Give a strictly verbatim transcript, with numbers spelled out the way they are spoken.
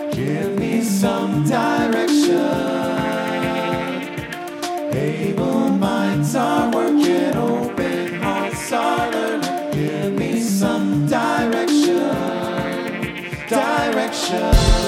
Give me some direction. Able minds are working, open hearts are learning. Give me some direction. Direction.